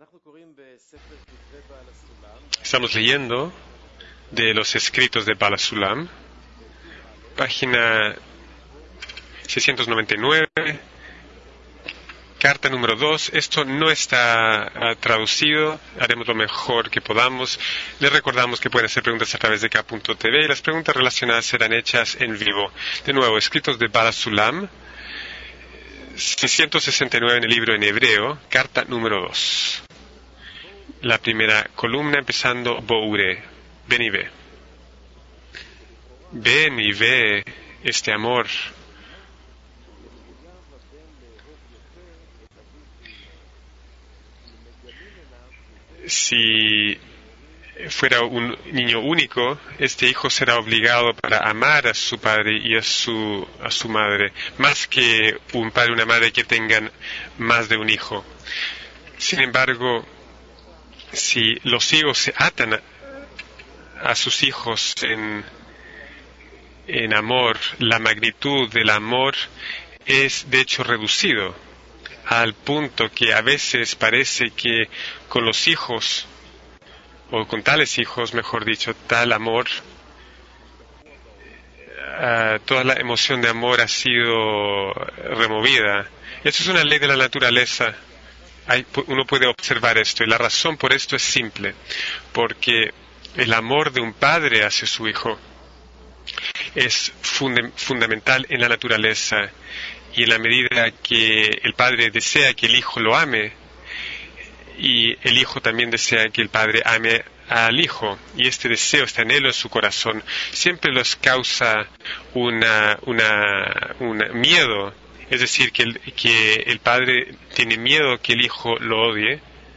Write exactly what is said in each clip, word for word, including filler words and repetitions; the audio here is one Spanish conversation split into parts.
Estamos leyendo de los escritos de Baal HaSulam, página seiscientos noventa y nueve, carta número dos. Esto no está uh, traducido, haremos lo mejor que podamos. Les recordamos que pueden hacer preguntas a través de K punto T V y las preguntas relacionadas serán hechas en vivo. De nuevo, escritos de Baal HaSulam, seiscientos sesenta y nueve en el libro en hebreo, carta número dos. La primera columna empezando Boure, ven y ve. Ven y ve este amor. Si fuera un niño único, este hijo será obligado para amar a su padre y a su, a su madre, más que un padre y una madre que tengan más de un hijo. Sin embargo, si los hijos se atan a, a sus hijos en, en amor, la magnitud del amor es de hecho reducido, al punto que a veces parece que con los hijos, o con tales hijos, mejor dicho, tal amor, uh, toda la emoción de amor ha sido removida. Esto es una ley de la naturaleza. Hay, uno puede observar esto, y la razón por esto es simple, porque el amor de un padre hacia su hijo es funda- fundamental en la naturaleza, y en la medida que el padre desea que el hijo lo ame, y el hijo también desea que el padre ame al hijo, y este deseo, este anhelo en su corazón, siempre los causa una, una, un miedo. Es decir, que el, que el padre tiene miedo que el hijo lo odie,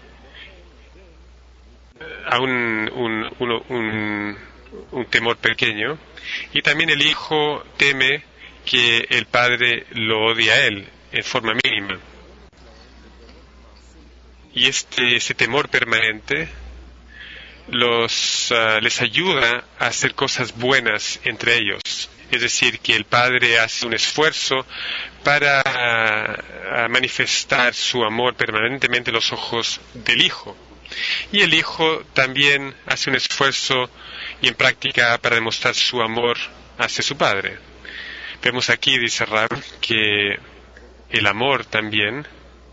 a un, un, un, un, un temor pequeño, y también el hijo teme que el padre lo odie a él en forma mínima. Y este, este temor permanente los, uh, les ayuda a hacer cosas buenas entre ellos. Es decir, que el padre hace un esfuerzo para uh, manifestar su amor permanentemente en los ojos del hijo. Y el hijo también hace un esfuerzo y en práctica para demostrar su amor hacia su padre. Vemos aquí, dice Rab, que el amor también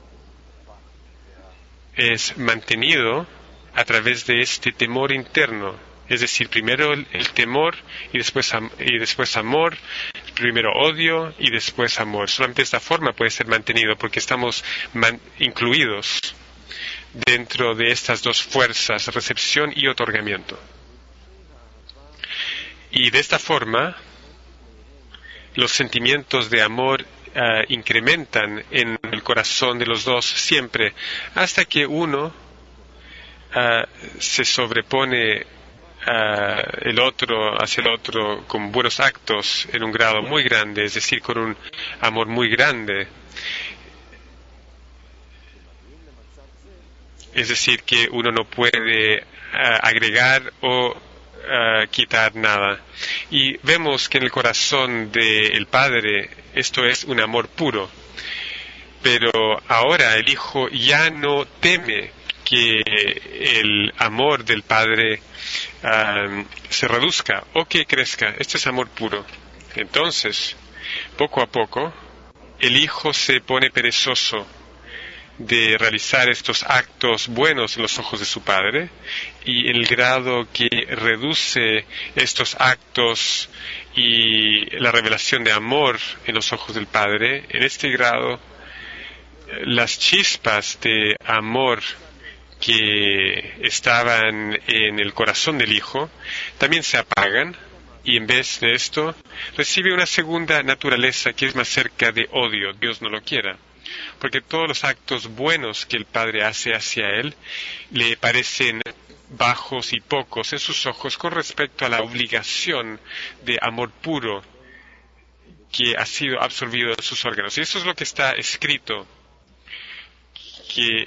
es mantenido a través de este temor interno. Es decir, primero el, el temor y después, am, y después amor, primero odio y después amor. Solamente de esta forma puede ser mantenido porque estamos man, incluidos dentro de estas dos fuerzas, recepción y otorgamiento. Y de esta forma, los sentimientos de amor uh, incrementan en el corazón de los dos siempre, hasta que uno uh, se sobrepone uh, el otro hacia el otro con buenos actos en un grado muy grande, es decir, con un amor muy grande. Es decir, que uno no puede uh, agregar o Uh, quitar nada. Y vemos que en el corazón del Padre esto es un amor puro. Pero ahora el Hijo ya no teme que el amor del Padre uh, se reduzca o que crezca. Este es amor puro. Entonces, poco a poco, el Hijo se pone perezoso de realizar estos actos buenos en los ojos de su padre, y en el grado que reduce estos actos y la revelación de amor en los ojos del padre, en este grado las chispas de amor que estaban en el corazón del hijo también se apagan, y en vez de esto recibe una segunda naturaleza que es más cerca de odio. Dios no lo quiera, porque todos los actos buenos que el Padre hace hacia él le parecen bajos y pocos en sus ojos con respecto a la obligación de amor puro que ha sido absorbido en sus órganos. Y eso es lo que está escrito, que,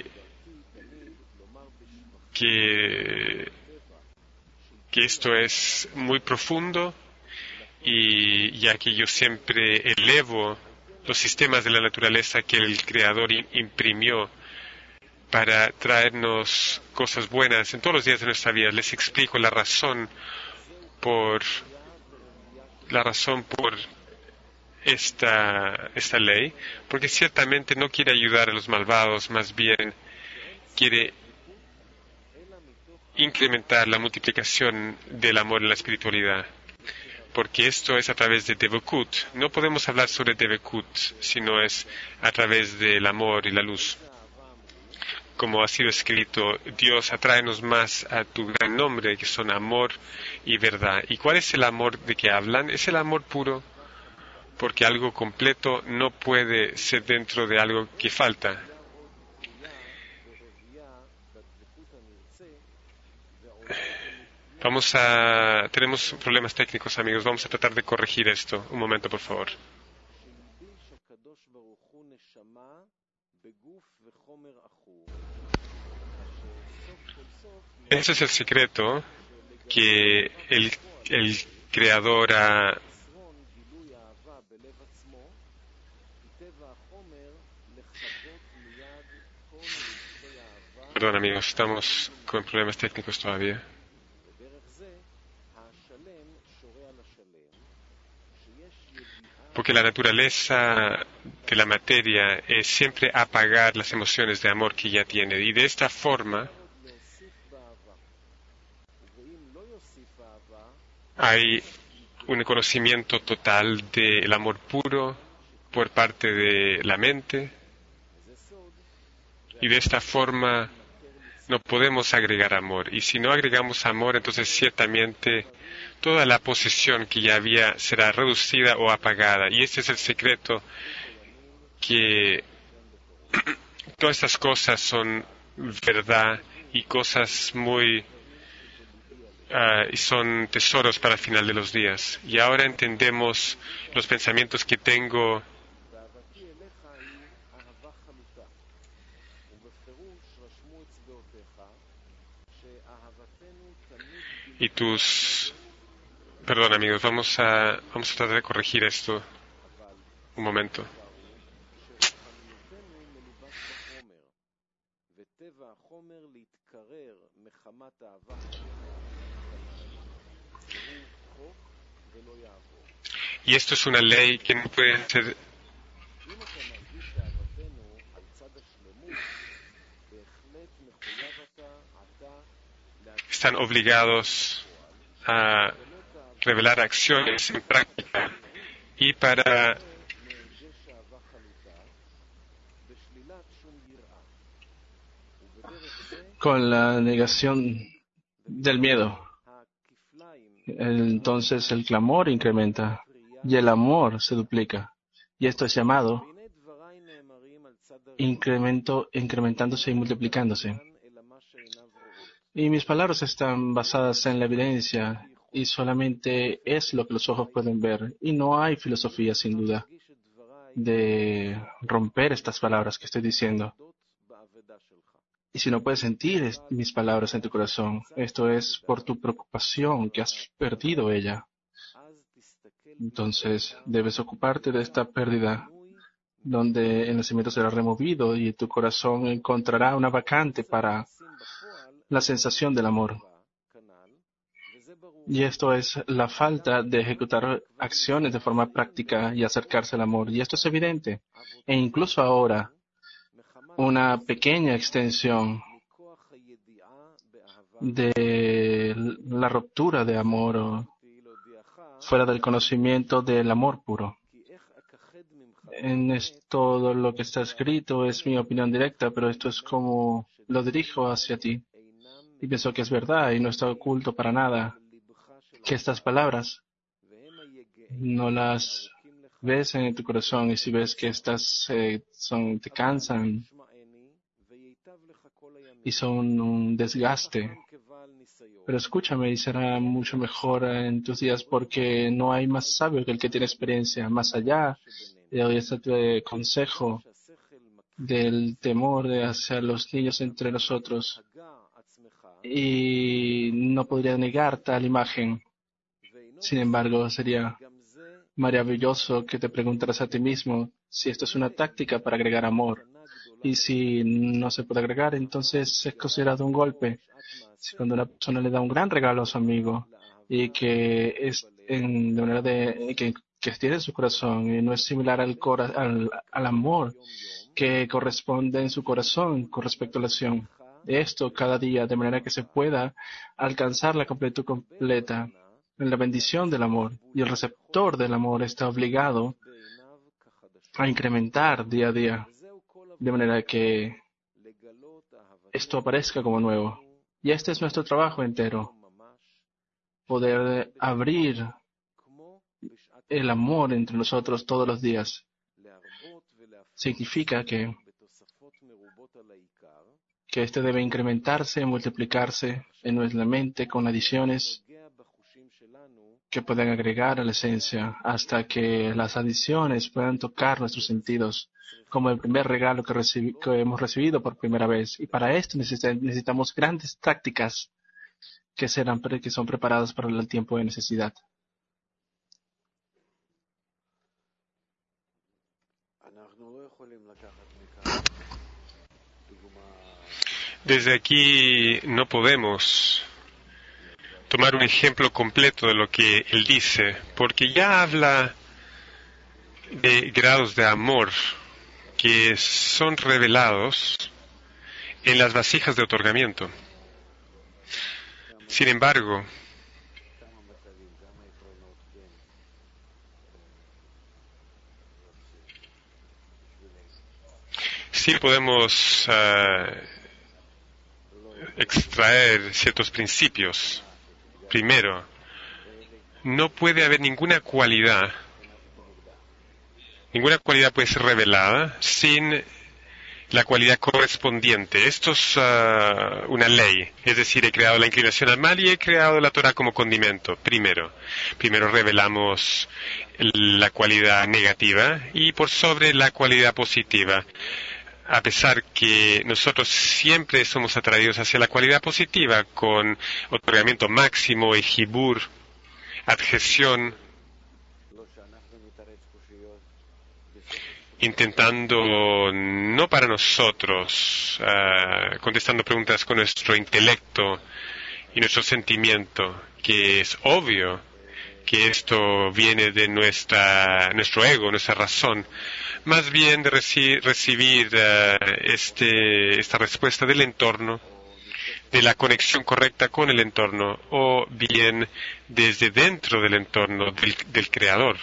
que, que esto es muy profundo, y ya que yo siempre elevo los sistemas de la naturaleza que el Creador imprimió para traernos cosas buenas en todos los días de nuestra vida. Les explico la razón por la razón por esta, esta ley, porque ciertamente no quiere ayudar a los malvados, más bien quiere incrementar la multiplicación del amor en la espiritualidad, porque esto es a través de Devekut. No podemos hablar sobre Devekut si no es a través del amor y la luz. Como ha sido escrito, Dios, atráenos más a tu gran nombre, que son amor y verdad. ¿Y cuál es el amor de que hablan? Es el amor puro, porque algo completo no puede ser dentro de algo que falta. Vamos a... Tenemos problemas técnicos, amigos. Vamos a tratar de corregir esto. Un momento, por favor. Ese es el secreto que el, el Creador ha... Perdón, amigos, estamos con problemas técnicos todavía. Porque la naturaleza de la materia es siempre apagar las emociones de amor que ya tiene. Y de esta forma hay un conocimiento total del amor puro por parte de la mente. Y de esta forma no podemos agregar amor. Y si no agregamos amor, entonces ciertamente toda la posesión que ya había será reducida o apagada. Y este es el secreto, que todas estas cosas son verdad y cosas muy... Uh, y son tesoros para el final de los días. Y ahora entendemos los pensamientos que tengo y tus... Perdón, amigos, vamos a, vamos a tratar de corregir esto. Un momento. Y esto es una ley que no puede ser... Están obligados a revelar acciones en práctica y para con la negación del miedo. Entonces el clamor incrementa y el amor se duplica. Y esto es llamado incremento, incrementándose y multiplicándose. Y mis palabras están basadas en la evidencia y solamente es lo que los ojos pueden ver. Y no hay filosofía, sin duda, de romper estas palabras que estoy diciendo. Y si no puedes sentir mis palabras en tu corazón, esto es por tu preocupación que has perdido ella. Entonces debes ocuparte de esta pérdida, donde el nacimiento será removido y tu corazón encontrará una vacante para la sensación del amor. Y esto es la falta de ejecutar acciones de forma práctica y acercarse al amor. Y esto es evidente. E incluso ahora, una pequeña extensión de la ruptura de amor fuera del conocimiento del amor puro. En esto, todo lo que está escrito es mi opinión directa, pero esto es como lo dirijo hacia ti. Y pienso que es verdad y no está oculto para nada que estas palabras no las ves en tu corazón, y si ves que estas eh, son, te cansan y son un desgaste. Pero escúchame y será mucho mejor en tus días, porque no hay más sabio que el que tiene experiencia. Más allá de hoy este consejo del temor de hacia los niños entre nosotros. Y no podría negar tal imagen. Sin embargo, sería maravilloso que te preguntaras a ti mismo si esto es una táctica para agregar amor. Y si no se puede agregar, entonces es considerado un golpe. Si cuando una persona le da un gran regalo a su amigo y que es en, de manera de que, que tiene en su corazón y no es similar al, cora, al, al amor que corresponde en su corazón con respecto a la acción. Esto cada día, de manera que se pueda alcanzar la completud completa en la bendición del amor. Y el receptor del amor está obligado a incrementar día a día, de manera que esto aparezca como nuevo. Y este es nuestro trabajo entero, poder abrir el amor entre nosotros todos los días. Significa que, que este debe incrementarse, multiplicarse en nuestra mente con adiciones que puedan agregar a la esencia hasta que las adiciones puedan tocar nuestros sentidos como el primer regalo que, recibi- que hemos recibido por primera vez. Y para esto necesita- necesitamos grandes tácticas que, serán, pre- que son preparadas para el tiempo de necesidad. Desde aquí no podemos tomar un ejemplo completo de lo que él dice, porque ya habla de grados de amor que son revelados en las vasijas de otorgamiento. Sin embargo, sí podemos uh, extraer ciertos principios. Primero, no puede haber ninguna cualidad, ninguna cualidad puede ser revelada sin la cualidad correspondiente. Esto es uh, una ley, es decir, he creado la inclinación al mal y he creado la Torah como condimento. Primero, primero revelamos la cualidad negativa y por sobre la cualidad positiva. A pesar que nosotros siempre somos atraídos hacia la cualidad positiva con otorgamiento máximo y jibur, adhesión, intentando no para nosotros, uh, contestando preguntas con nuestro intelecto y nuestro sentimiento, que es obvio que esto viene de nuestra, nuestro ego, nuestra razón, más bien de reci- recibir uh, este, esta respuesta del entorno, de la conexión correcta con el entorno, o bien desde dentro del entorno del, del creador,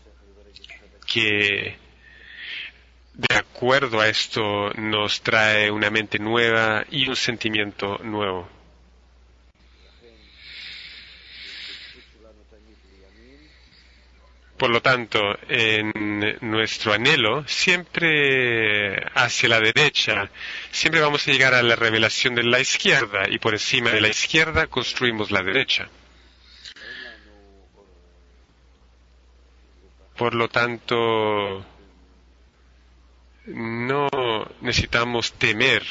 que de acuerdo a esto nos trae una mente nueva y un sentimiento nuevo. Por lo tanto, en nuestro anhelo, siempre hacia la derecha, siempre vamos a llegar a la revelación de la izquierda y por encima de la izquierda construimos la derecha. Por lo tanto, no necesitamos temer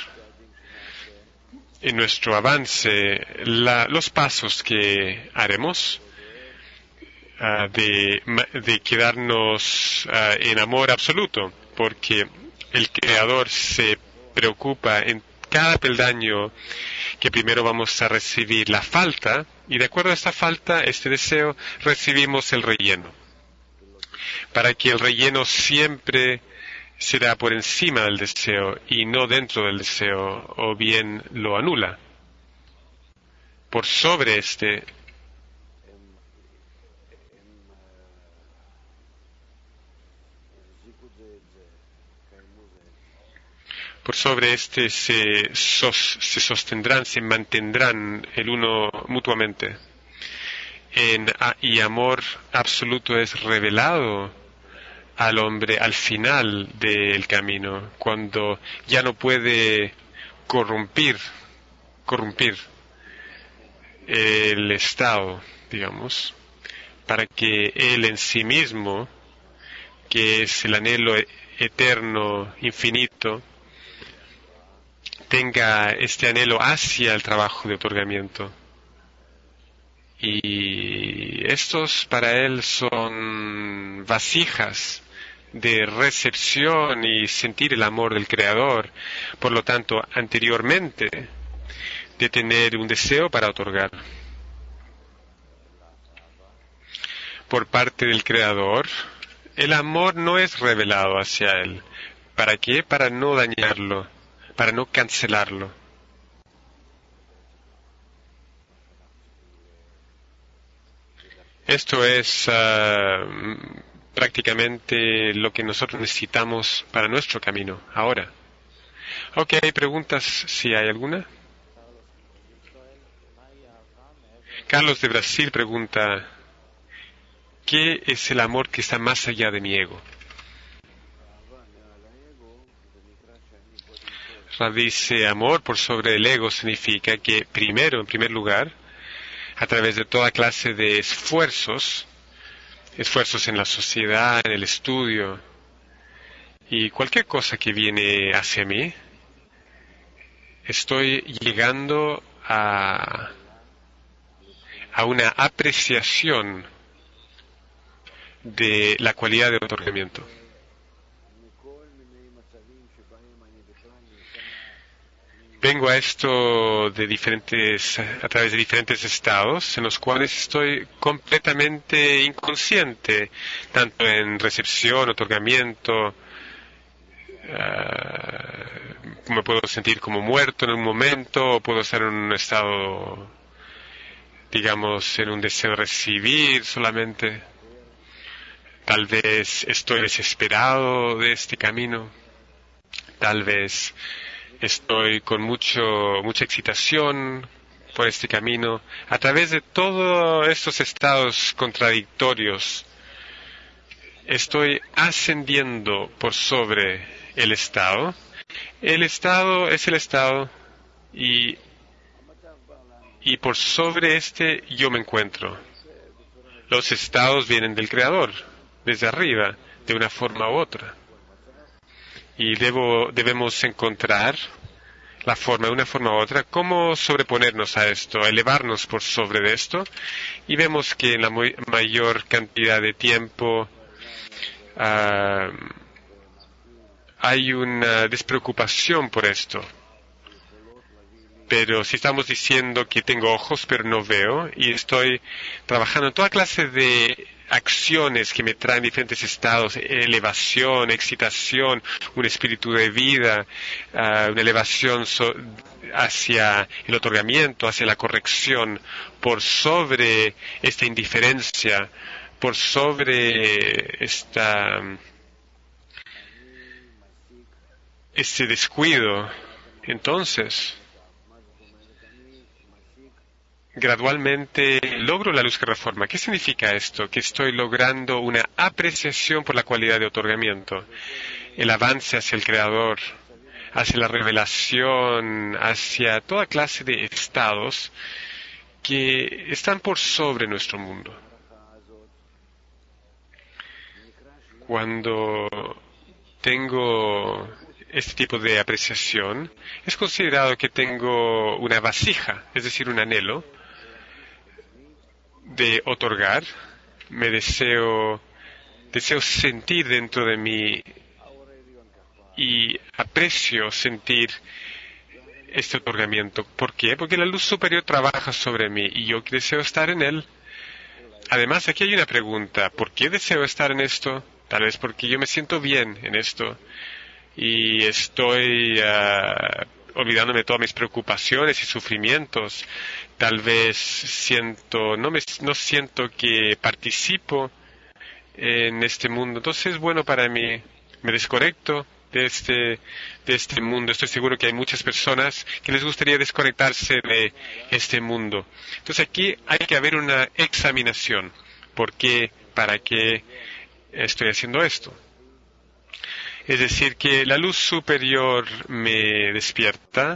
en nuestro avance la, los pasos que haremos. Uh, de, de quedarnos uh, en amor absoluto, porque el Creador se preocupa en cada peldaño que primero vamos a recibir la falta, y de acuerdo a esta falta, este deseo, recibimos el relleno, para que el relleno siempre será por encima del deseo y no dentro del deseo, o bien lo anula. Por sobre este Por sobre este se, sos, se sostendrán, se mantendrán el uno mutuamente. En, y amor absoluto es revelado al hombre al final del camino, cuando ya no puede corrompir, corrompir el estado, digamos, para que él en sí mismo, que es el anhelo eterno, infinito, tenga este anhelo hacia el trabajo de otorgamiento. Y estos para él son vasijas de recepción y sentir el amor del Creador. Por lo tanto, anteriormente de tener un deseo para otorgar. Por parte del Creador, el amor no es revelado hacia Él. ¿Para qué? Para no dañarlo, para no cancelarlo. Esto es uh, prácticamente lo que nosotros necesitamos para nuestro camino ahora. Ok, ¿hay preguntas si hay alguna? Carlos de Brasil pregunta, ¿qué es el amor que está más allá de mi ego? Dice, amor por sobre el ego significa que primero, en primer lugar, a través de toda clase de esfuerzos, esfuerzos en la sociedad, en el estudio, y cualquier cosa que viene hacia mí, estoy llegando a, a una apreciación de la cualidad de otorgamiento. Vengo a esto de diferentes, a través de diferentes estados en los cuales estoy completamente inconsciente, tanto en recepción, otorgamiento, uh, me puedo sentir como muerto en un momento, o puedo estar en un estado, digamos, en un deseo de recibir solamente. Tal vez estoy desesperado de este camino, tal vez estoy con mucho, mucha excitación por este camino. A través de todos estos estados contradictorios, estoy ascendiendo por sobre el estado. El estado es el estado y, y por sobre este yo me encuentro. Los estados vienen del Creador, desde arriba, de una forma u otra. Y debo, debemos encontrar la forma, de una forma u otra, cómo sobreponernos a esto, elevarnos por sobre de esto. Y vemos que en la muy, mayor cantidad de tiempo uh, hay una despreocupación por esto. Pero si estamos diciendo que tengo ojos pero no veo, y estoy trabajando en toda clase de acciones que me traen diferentes estados, elevación, excitación, un espíritu de vida, uh, una elevación so- hacia el otorgamiento, hacia la corrección, por sobre esta indiferencia, por sobre esta, este descuido. Entonces, gradualmente logro la luz que reforma. ¿Qué significa esto? Que estoy logrando una apreciación por la cualidad de otorgamiento, el avance hacia el Creador, hacia la revelación, hacia toda clase de estados que están por sobre nuestro mundo. Cuando tengo este tipo de apreciación, es considerado que tengo una vasija, es decir, un anhelo de otorgar. Me deseo, deseo sentir dentro de mí y aprecio sentir este otorgamiento. ¿Por qué? Porque la luz superior trabaja sobre mí y yo deseo estar en él. Además, aquí hay una pregunta. ¿Por qué deseo estar en esto? Tal vez porque yo me siento bien en esto y estoy uh, olvidándome de todas mis preocupaciones y sufrimientos. Tal vez siento, no me, no siento que participo en este mundo. Entonces es bueno para mí. Me desconecto de este, de este mundo. Estoy seguro que hay muchas personas que les gustaría desconectarse de este mundo. Entonces aquí hay que haber una examinación. ¿Por qué? ¿Para qué estoy haciendo esto? Es decir, que la luz superior me despierta,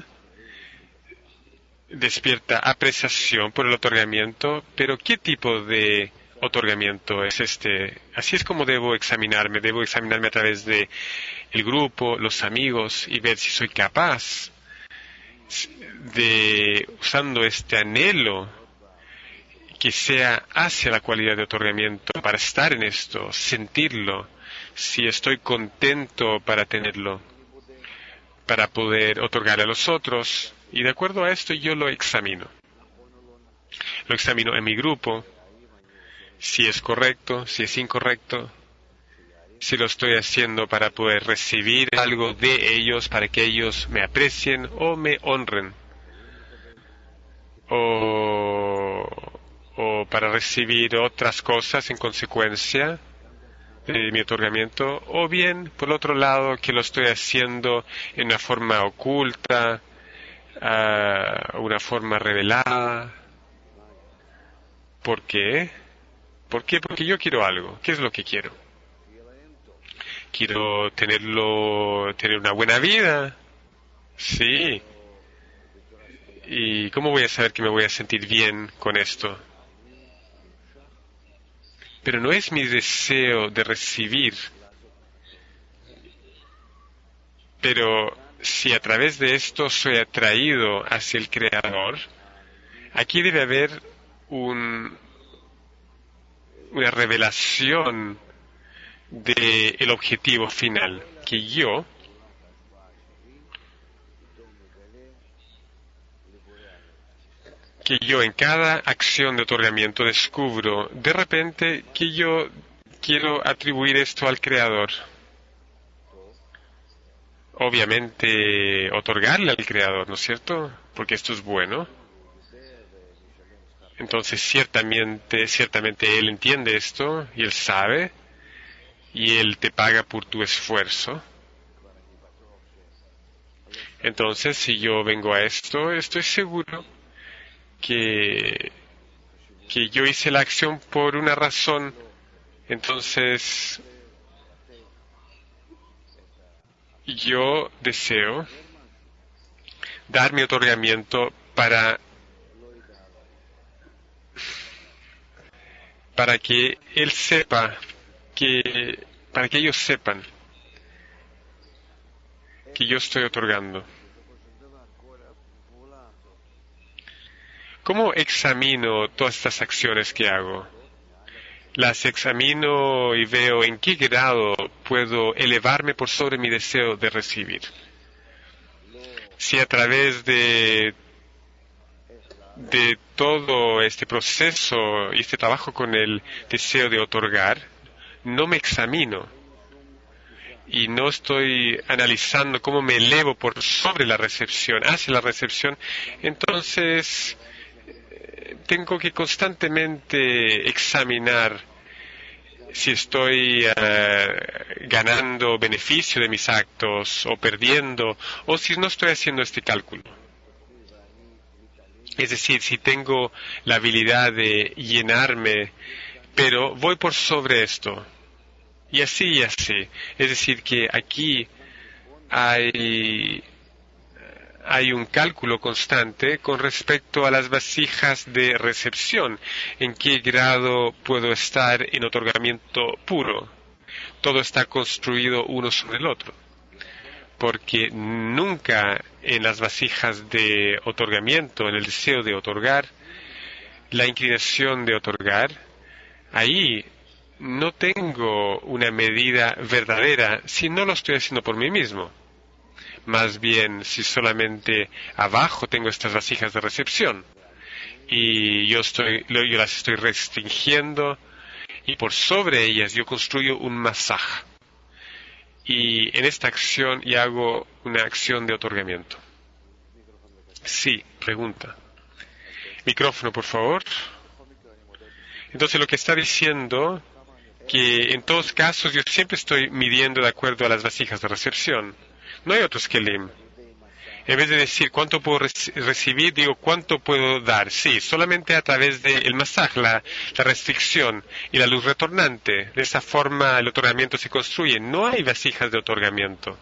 despierta apreciación por el otorgamiento, pero ¿qué tipo de otorgamiento es este? Así es como debo examinarme, debo examinarme a través de el grupo, los amigos, y ver si soy capaz de, usando este anhelo que sea hacia la cualidad de otorgamiento, para estar en esto, sentirlo, si estoy contento para tenerlo, para poder otorgarle a los otros. Y de acuerdo a esto yo lo examino. Lo examino en mi grupo, si es correcto, si es incorrecto, si lo estoy haciendo para poder recibir algo de ellos, para que ellos me aprecien o me honren, o, o para recibir otras cosas en consecuencia de mi otorgamiento, o bien, por el otro lado, que lo estoy haciendo en una forma oculta, uh, una forma revelada. ¿Por qué? ¿Por qué? Porque yo quiero algo. ¿Qué es lo que quiero? Quiero tenerlo, tener una buena vida. Sí. ¿Y cómo voy a saber que me voy a sentir bien con esto? Pero no es mi deseo de recibir. Pero si a través de esto soy atraído hacia el Creador, aquí debe haber un, una revelación del objetivo final, que yo que yo en cada acción de otorgamiento descubro de repente que yo quiero atribuir esto al Creador. Obviamente otorgarle al Creador, ¿no es cierto? Porque esto es bueno. Entonces ciertamente, ciertamente Él entiende esto y Él sabe y Él te paga por tu esfuerzo. Entonces si yo vengo a esto, estoy seguro que, que yo hice la acción por una razón. Entonces yo deseo dar mi otorgamiento para para que él sepa que para que ellos sepan que yo estoy otorgando. ¿Cómo examino todas estas acciones que hago? Las examino y veo en qué grado puedo elevarme por sobre mi deseo de recibir. Si a través de de todo este proceso y este trabajo con el deseo de otorgar, no me examino y no estoy analizando cómo me elevo por sobre la recepción, hacia la recepción, entonces tengo que constantemente examinar si estoy uh, ganando beneficio de mis actos o perdiendo, o si no estoy haciendo este cálculo. Es decir, si tengo la habilidad de llenarme, pero voy por sobre esto. Y así y así. Es decir, que aquí hay, hay un cálculo constante con respecto a las vasijas de recepción. ¿En qué grado puedo estar en otorgamiento puro? Todo está construido uno sobre el otro. Porque nunca en las vasijas de otorgamiento, en el deseo de otorgar, la inclinación de otorgar, ahí no tengo una medida verdadera si no lo estoy haciendo por mí mismo. Más bien, si solamente abajo tengo estas vasijas de recepción y yo, estoy, yo las estoy restringiendo y por sobre ellas yo construyo un masaj. Y en esta acción ya hago una acción de otorgamiento. Sí, pregunta. Micrófono, por favor. Entonces lo que está diciendo que en todos casos yo siempre estoy midiendo de acuerdo a las vasijas de recepción. No hay otros kelim. En vez de decir cuánto puedo reci- recibir, digo cuánto puedo dar. Sí, solamente a través del masaj, la, la restricción y la luz retornante. De esa forma el otorgamiento se construye. No hay vasijas de otorgamiento.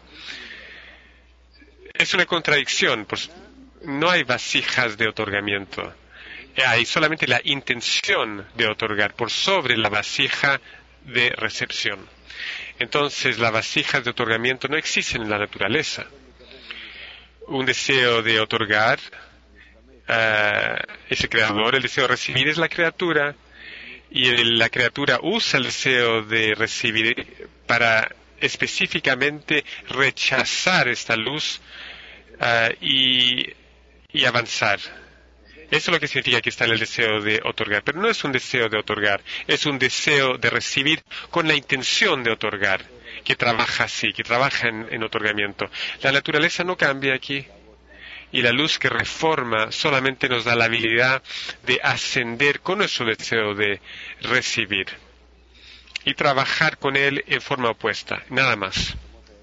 Es una contradicción. Pues no hay vasijas de otorgamiento. Hay solamente la intención de otorgar por sobre la vasija de recepción. Entonces las vasijas de otorgamiento no existen en la naturaleza. Un deseo de otorgar uh, es el creador, el deseo de recibir es la criatura, y el- la criatura usa el deseo de recibir para específicamente rechazar esta luz ah, y, y avanzar. Eso es lo que significa que está en el deseo de otorgar, pero no es un deseo de otorgar, es un deseo de recibir con la intención de otorgar, que trabaja así, que trabaja en, en otorgamiento. La naturaleza no cambia aquí. Y la luz que reforma solamente nos da la habilidad de ascender con nuestro deseo de recibir y trabajar con él en forma opuesta, nada más.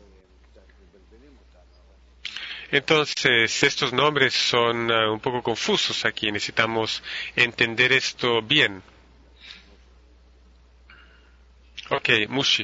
Entonces, estos nombres son uh, un poco confusos aquí, necesitamos entender esto bien. Ok, Mushi.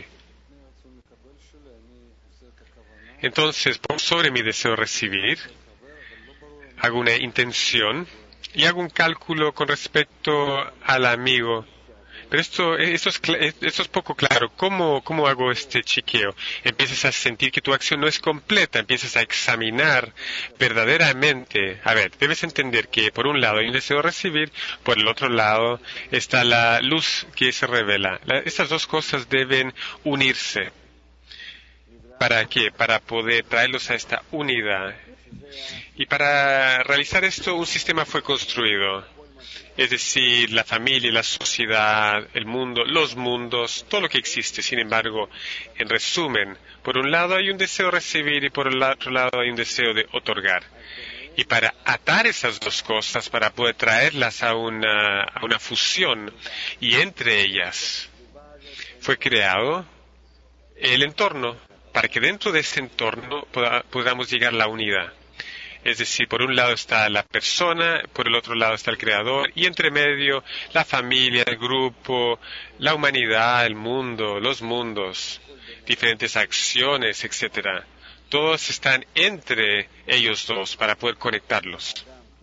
Entonces, por sobre mi deseo de recibir, hago una intención y hago un cálculo con respecto al amigo. Pero esto, esto, es, cla- esto es poco claro. ¿Cómo, cómo hago este chequeo? Empiezas a sentir que tu acción no es completa, empiezas a examinar verdaderamente. A ver, debes entender que por un lado hay un deseo de recibir, por el otro lado está la luz que se revela. La- estas dos cosas deben unirse. ¿Para qué? Para poder traerlos a esta unidad. Y para realizar esto, un sistema fue construido. Es decir, la familia, la sociedad, el mundo, los mundos, todo lo que existe. Sin embargo, en resumen, por un lado hay un deseo de recibir y por el otro lado hay un deseo de otorgar. Y para atar esas dos cosas, para poder traerlas a una, a una fusión, y entre ellas fue creado el entorno, para que dentro de ese entorno poda- podamos llegar a la unidad. Es decir, por un lado está la persona, por el otro lado está el creador, y entre medio la familia, el grupo, la humanidad, el mundo, los mundos, diferentes acciones, etcétera. Todos están entre ellos dos para poder conectarlos.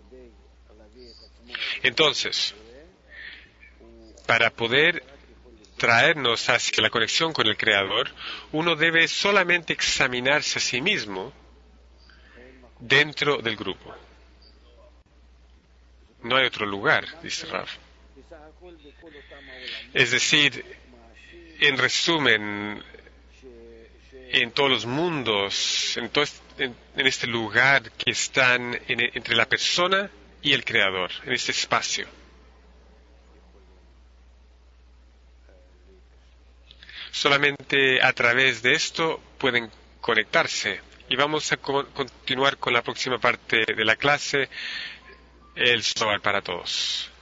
Entonces, para poder traernos hacia la conexión con el creador, uno debe solamente examinarse a sí mismo dentro del grupo. No hay otro lugar, dice Rav. Es decir, en resumen, en todos los mundos, en, todo este, en, en este lugar que están en, entre la persona y el creador, en este espacio. Solamente a través de esto pueden conectarse. Y vamos a co- continuar con la próxima parte de la clase, el Zohar para todos.